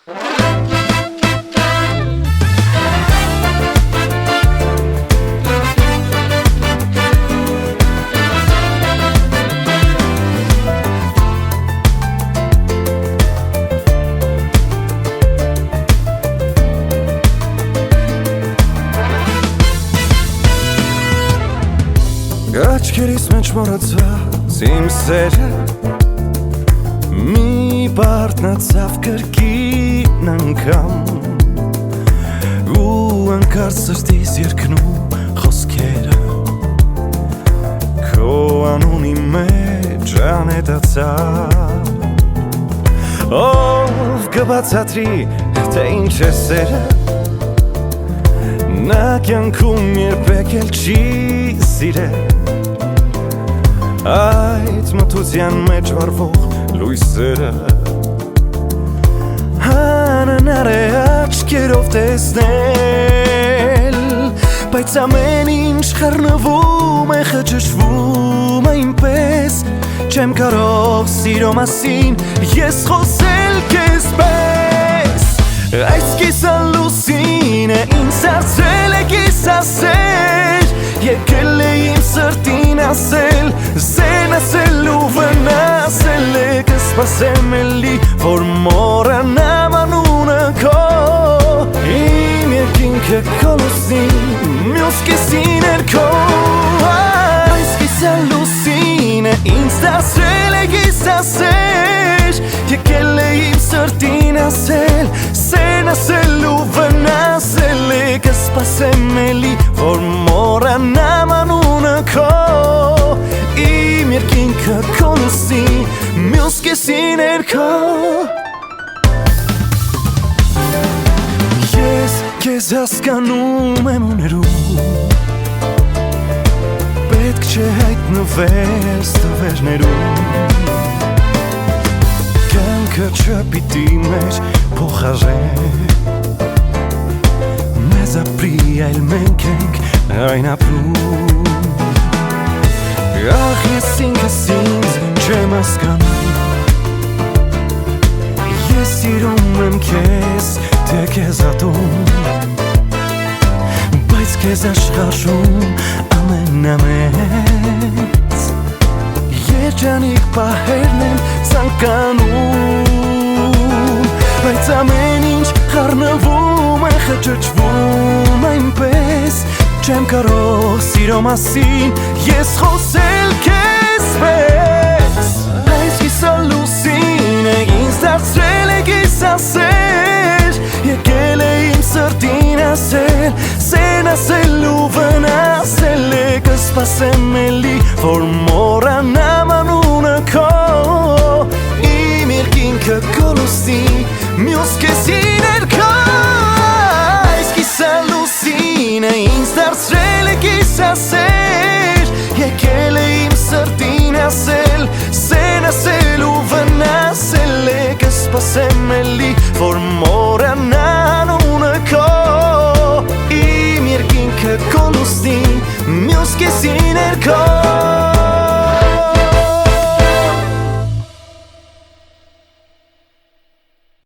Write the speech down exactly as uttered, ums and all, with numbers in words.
Աչքերիս մեջ մոռացած իմ սերը մի բարդնացավ կրկին անգամ ու անկարծ սրտիս երկնում խոսքերը քո անունի մեջ անետացավ ով կբացատրի թե ինչ է սերը նա կյանքում երբեք էլ չի սիրել Այդ մթության մեջ վառվող լույսերը Հանանար է աչքերով տեսնել Բայց ամեն ինչ խառնվում է, խճճվում է ինպես Չեմ կարող սիրո մասին ես խոսել քեզ պես Այս կիսալուսինը ինձ հարցրել է կիսասեր Եկել է իմ սրտին ասել Սեն ասել ու վնասել է Կսպասեմ էլի որ մոռանամ անունը քո Իմ երկինքը քո լուսին Մյուս կեսին էր քո Այս կիսալուսինը ինձ դարձրել է կիսասեր Եկել է իմ սրտին ասել Սեն ասել ու վնասել է Կսպասեմ էլի որ մոռանամ անունը քո Իմ երկինքը քո լուսին Մյուս կեսին էր քո Ես քեզ հասկանում եմ ու ներում Պետք չէ հայտնվել ստվերներում Կյանքը չպիտի մեջ փոխարեն Մեզ ապրի այլ մենք ենք այն ապրում Ախ ես ինքս ինձ չեմ հասկանում Ես սիրում եմ քեզ թե քեզ ատում Բայց քեզ աշխարհում ամենամեծ Երջանիկ պահերն եմ ցանկանում Բայց ամեն ինչ խառնվում է, խճճվում այնպես Չեմ կարող սիրո մասին ես խոսել քեզ պես Այս կիսալուսինը ինձ դարձրել է կիսասեր Եկել է իմ սրտին ասել Սեն ասել ու վնասել է Կսպասեմ էլի որ մոռանամ անունը քո Իմ երկինքը քո լուսին Մյուս կեսին էր քո Այս կիսալուսինը ինձ դարձրել է կիսասեր Եկել է իմ սրտին ասել Սեն ասել ու վնասել է Կսպասեմ էլի որ մոռանամ անունը քո Իմ երկինքը քո լուսին Մյուս կեսին էր քո